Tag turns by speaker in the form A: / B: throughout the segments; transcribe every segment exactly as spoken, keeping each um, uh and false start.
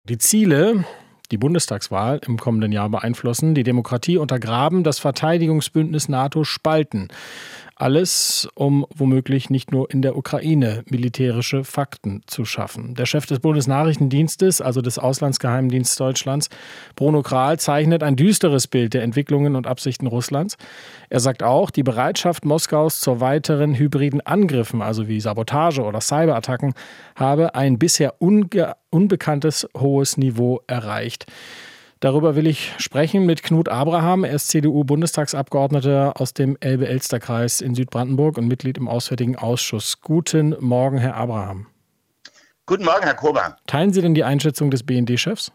A: Die Ziele, die Bundestagswahl im kommenden Jahr beeinflussen, die Demokratie untergraben, das Verteidigungsbündnis NATO spalten. Alles, um womöglich nicht nur in der Ukraine militärische Fakten zu schaffen. Der Chef des Bundesnachrichtendienstes, also des Auslandsgeheimdienstes Deutschlands, Bruno Krahl, zeichnet ein düsteres Bild der Entwicklungen und Absichten Russlands. Er sagt auch, die Bereitschaft Moskaus zur weiteren hybriden Angriffen, also wie Sabotage oder Cyberattacken, habe ein bisher unge- unbekanntes hohes Niveau erreicht. Darüber will ich sprechen mit Knut Abraham. Er ist C D U-Bundestagsabgeordneter aus dem Elbe-Elster-Kreis in Südbrandenburg und Mitglied im Auswärtigen Ausschuss. Guten Morgen, Herr Abraham.
B: Guten Morgen, Herr Kober.
A: Teilen Sie denn die Einschätzung des B N D-Chefs?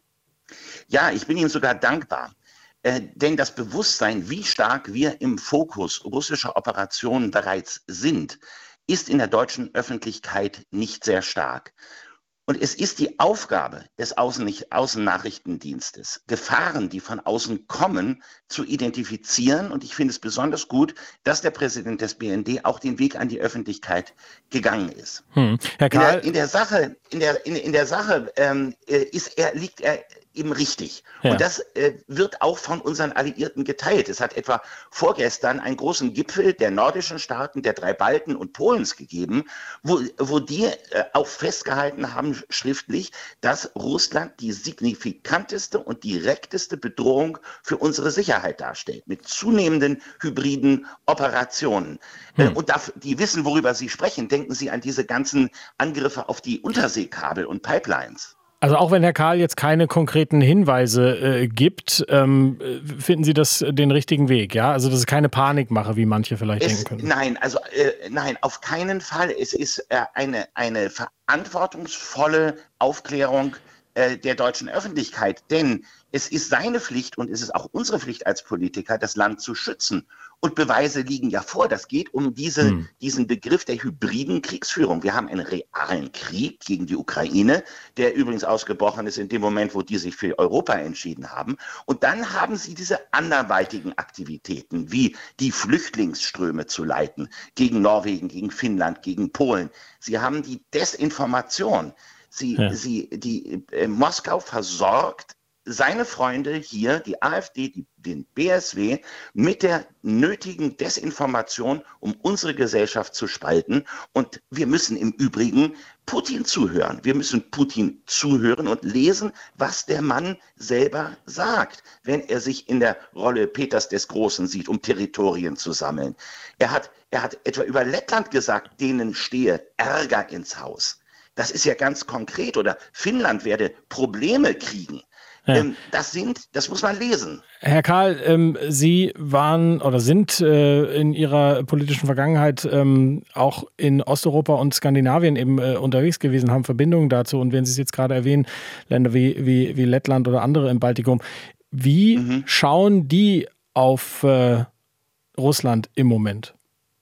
B: Ja, ich bin ihm sogar dankbar. Äh, denn das Bewusstsein, wie stark wir im Fokus russischer Operationen bereits sind, ist in der deutschen Öffentlichkeit nicht sehr stark. Und es ist die Aufgabe des Außen- Außennachrichtendienstes, Gefahren, die von außen kommen, zu identifizieren. Und ich finde es besonders gut, dass der Präsident des B N D auch den Weg an die Öffentlichkeit gegangen ist.
A: Hm. Herr
B: In
A: Karl,
B: der, in der Sache, in der, in, in der Sache ähm, ist er, liegt er eben richtig.
A: Ja.
B: Und das äh, wird auch von unseren Alliierten geteilt. Es hat etwa vorgestern einen großen Gipfel der nordischen Staaten, der drei Balten und Polens gegeben, wo, wo die äh, auch festgehalten haben schriftlich, dass Russland die signifikanteste und direkteste Bedrohung für unsere Sicherheit darstellt, mit zunehmenden hybriden Operationen. Hm. Äh, und dafür, die wissen, worüber sie sprechen. Denken Sie an diese ganzen Angriffe auf die Unterseekabel und Pipelines.
A: Also auch wenn Herr Karl jetzt keine konkreten Hinweise äh, gibt, ähm, finden Sie das den richtigen Weg, ja? Also das ist keine Panikmache, wie manche vielleicht
B: es,
A: denken können.
B: Nein, also äh, nein, auf keinen Fall. Es ist äh, eine, eine verantwortungsvolle Aufklärung äh, der deutschen Öffentlichkeit, denn es ist seine Pflicht und es ist auch unsere Pflicht als Politiker, das Land zu schützen. Und Beweise liegen ja vor. Das geht um diese, hm. diesen Begriff der hybriden Kriegsführung. Wir haben einen realen Krieg gegen die Ukraine, der übrigens ausgebrochen ist in dem Moment, wo die sich für Europa entschieden haben. Und dann haben sie diese anderweitigen Aktivitäten, wie die Flüchtlingsströme zu leiten, gegen Norwegen, gegen Finnland, gegen Polen. Sie haben die Desinformation. Sie, ja. sie, die, äh, Moskau versorgt seine Freunde hier, die AfD, die, den B S W, mit der nötigen Desinformation, um unsere Gesellschaft zu spalten. Und wir müssen im Übrigen Putin zuhören. Wir müssen Putin zuhören und lesen, was der Mann selber sagt, wenn er sich in der Rolle Peters des Großen sieht, um Territorien zu sammeln. Er hat, er hat etwa über Lettland gesagt, denen stehe Ärger ins Haus. Das ist ja ganz konkret. Oder Finnland werde Probleme kriegen. Ja. Ähm, das sind, das muss man lesen.
A: Herr Karl, ähm, Sie waren oder sind äh, in Ihrer politischen Vergangenheit ähm, auch in Osteuropa und Skandinavien eben äh, unterwegs gewesen, haben Verbindungen dazu. Und wenn Sie es jetzt gerade erwähnen, Länder wie, wie, wie Lettland oder andere im Baltikum, wie mhm. schauen die auf äh, Russland im Moment?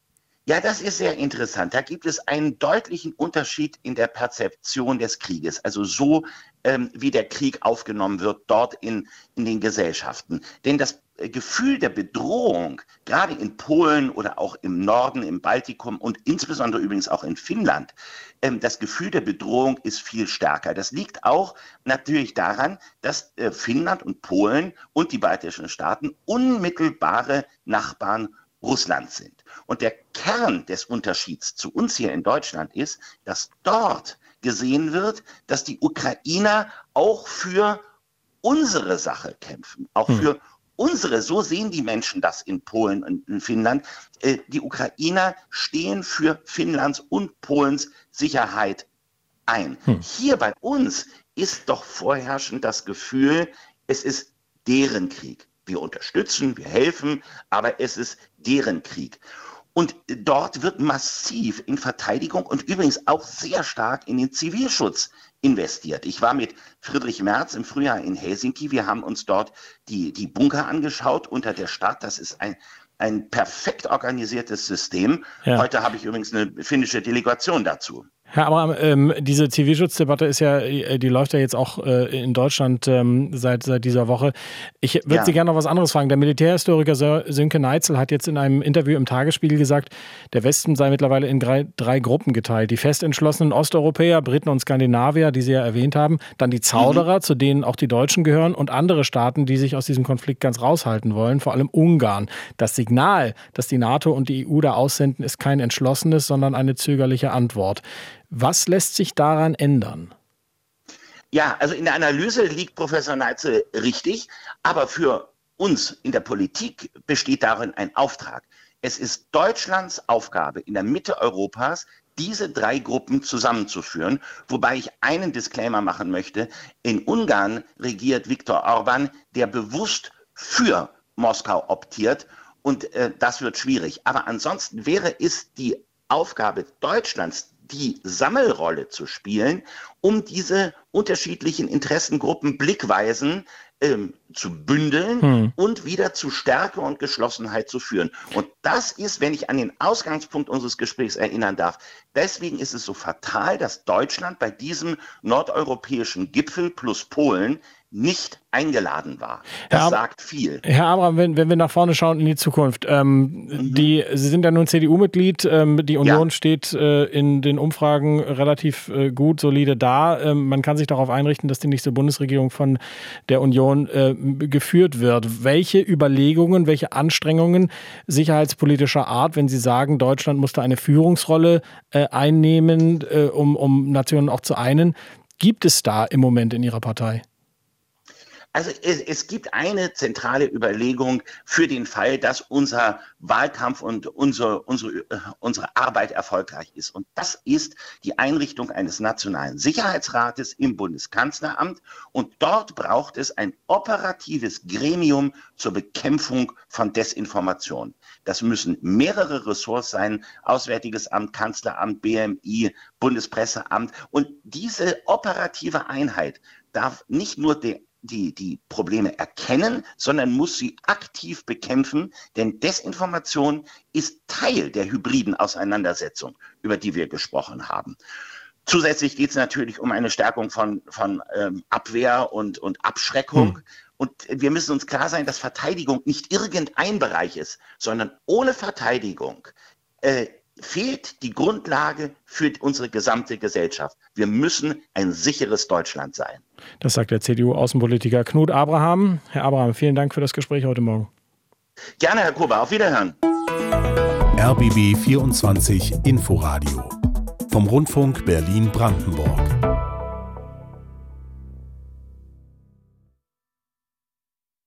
B: Ja, das ist sehr interessant. Da gibt es einen deutlichen Unterschied in der Perzeption des Krieges. Also so, ähm, wie der Krieg aufgenommen wird dort in, in den Gesellschaften. Denn das äh, Gefühl der Bedrohung, gerade in Polen oder auch im Norden, im Baltikum und insbesondere übrigens auch in Finnland, ähm, das Gefühl der Bedrohung ist viel stärker. Das liegt auch natürlich daran, dass äh, Finnland und Polen und die baltischen Staaten unmittelbare Nachbarn Russland sind. Und der Kern des Unterschieds zu uns hier in Deutschland ist, dass dort gesehen wird, dass die Ukrainer auch für unsere Sache kämpfen, auch hm. für unsere, so sehen die Menschen das in Polen und in Finnland. Äh, die Ukrainer stehen für Finnlands und Polens Sicherheit ein. Hm. Hier bei uns ist doch vorherrschend das Gefühl, es ist deren Krieg. Wir unterstützen, wir helfen, aber es ist deren Krieg. Und dort wird massiv in Verteidigung und übrigens auch sehr stark in den Zivilschutz investiert. Ich war mit Friedrich Merz im Frühjahr in Helsinki. Wir haben uns dort die, die Bunker angeschaut unter der Stadt. Das ist ein, ein perfekt organisiertes System. Ja. Heute habe ich übrigens eine finnische Delegation dazu.
A: Herr Abraham, ähm, diese Zivilschutzdebatte ist ja, die läuft ja jetzt auch äh, in Deutschland ähm, seit, seit dieser Woche. Ich würde ja. Sie gerne noch was anderes fragen. Der Militärhistoriker Sönke Neitzel hat jetzt in einem Interview im Tagesspiegel gesagt, der Westen sei mittlerweile in drei, drei Gruppen geteilt. Die fest entschlossenen Osteuropäer, Briten und Skandinavier, die Sie ja erwähnt haben, dann die Zauderer, mhm. zu denen auch die Deutschen gehören, und andere Staaten, die sich aus diesem Konflikt ganz raushalten wollen, vor allem Ungarn. Das Signal, das die NATO und die E U da aussenden, ist kein entschlossenes, sondern eine zögerliche Antwort. Was lässt sich daran ändern?
B: Ja, also in der Analyse liegt Professor Neitzel richtig, aber für uns in der Politik besteht darin ein Auftrag. Es ist Deutschlands Aufgabe, in der Mitte Europas diese drei Gruppen zusammenzuführen, wobei ich einen Disclaimer machen möchte. In Ungarn regiert Viktor Orbán, der bewusst für Moskau optiert, und äh, das wird schwierig. Aber ansonsten wäre es die Aufgabe Deutschlands, die Sammelrolle zu spielen, um diese unterschiedlichen Interessengruppen Blickweisen ähm, zu bündeln hm. und wieder zu Stärke und Geschlossenheit zu führen. Und das ist, wenn ich an den Ausgangspunkt unseres Gesprächs erinnern darf, deswegen ist es so fatal, dass Deutschland bei diesem nordeuropäischen Gipfel plus Polen nicht eingeladen war. Das Herr, sagt viel.
A: Herr Abraham, wenn, wenn wir nach vorne schauen in die Zukunft, ähm, mhm. die, Sie sind ja nun C D U-Mitglied, ähm, die Union ja. steht äh, in den Umfragen relativ äh, gut, solide da. Ähm, man kann sich darauf einrichten, dass die nächste Bundesregierung von der Union äh, geführt wird. Welche Überlegungen, welche Anstrengungen sicherheitspolitischer Art, wenn Sie sagen, Deutschland musste eine Führungsrolle äh, einnehmen, äh, um, um Nationen auch zu einen, gibt es da im Moment in Ihrer Partei?
B: Also es, es gibt eine zentrale Überlegung für den Fall, dass unser Wahlkampf und unsere, unsere, unsere Arbeit erfolgreich ist. Und das ist die Einrichtung eines nationalen Sicherheitsrates im Bundeskanzleramt. Und dort braucht es ein operatives Gremium zur Bekämpfung von Desinformation. Das müssen mehrere Ressorts sein: Auswärtiges Amt, Kanzleramt, B M I, Bundespresseamt. Und diese operative Einheit darf nicht nur die Die, die Probleme erkennen, sondern muss sie aktiv bekämpfen, denn Desinformation ist Teil der hybriden Auseinandersetzung, über die wir gesprochen haben. Zusätzlich geht es natürlich um eine Stärkung von, von ähm, Abwehr und, und Abschreckung. Hm. Und wir müssen uns klar sein, dass Verteidigung nicht irgendein Bereich ist, sondern ohne Verteidigung äh, fehlt die Grundlage für unsere gesamte Gesellschaft. Wir müssen ein sicheres Deutschland sein.
A: Das sagt der C D U-Außenpolitiker Knut Abraham. Herr Abraham, vielen Dank für das Gespräch heute Morgen.
B: Gerne, Herr Gruber. Auf Wiederhören.
C: R B B vierundzwanzig Inforadio vom Rundfunk Berlin-Brandenburg.